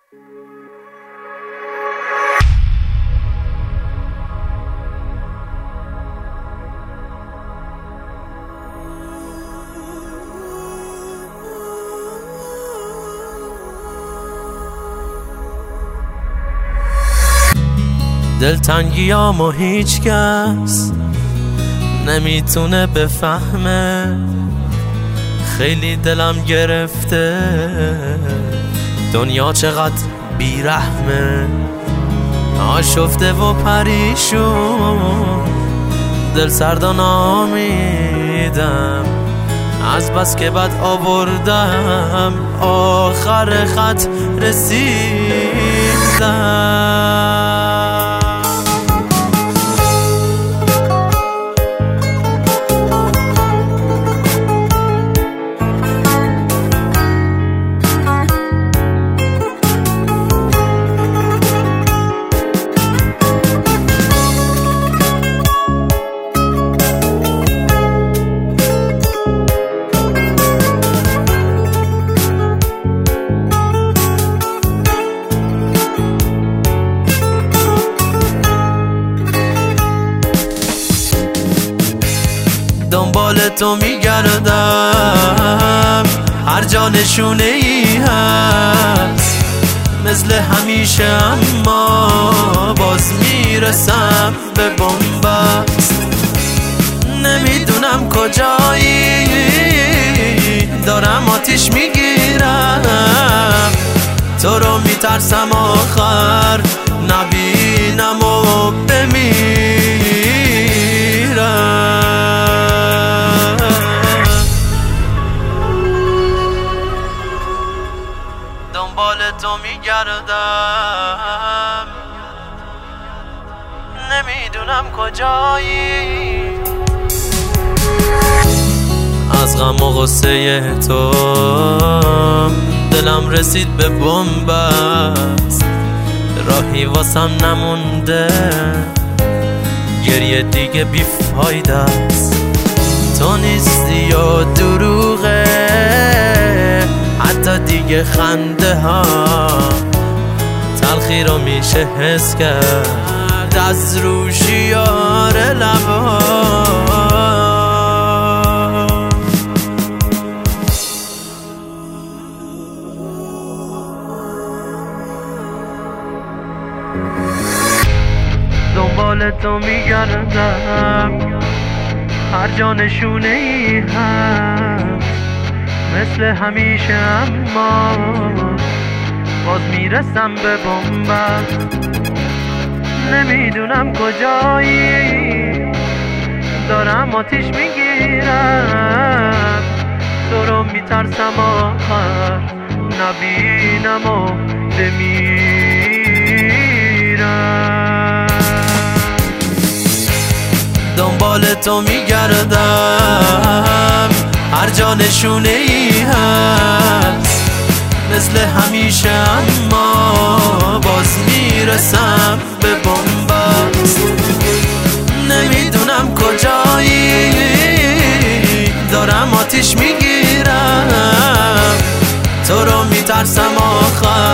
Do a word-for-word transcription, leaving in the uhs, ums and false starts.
دلتنگیامو هیچ کس نمیتونه بفهمه، خیلی دلم گرفته دنیا چقدر بیرحمه. آشفته و پریشون دل سرد و نامیدم، از بس که بد آوردم آخر خط رسیدم. دنبال تو میگردم، هر جا نشونه ای هست مثل همیشه، اما باز میرسم به بنبست. نمیدونم کجایی، دارم آتیش میگیرم، تو رو میترسم آخر نبینم و بمیرم. دنبال تو میگردم، نمیدونم کجایی. از غم و غصه تو دلم رسید به بنبست، راهی واسم نمونده، گریه دیگه بیفایده است. تو نیستی و دروغه، حتی دیگه خنده ها تلخی رو میشه حس کرد از رو شیار لبا. دنبال تو میگردم، هر جا نشونه ای هست مثل همیشه، اما باز میرسم به بنبست. نمیدونم کجایی، دارم آتیش میگیرم، تو رو میترسم آخر نبینم و بمیرم. دنبال تو میگردم، هر جا نشونه ای هست مثل همیشه، اما باز میرسم به بنبست. نمیدونم کجایی، دارم آتیش میگیرم، تو رو میترسم آخر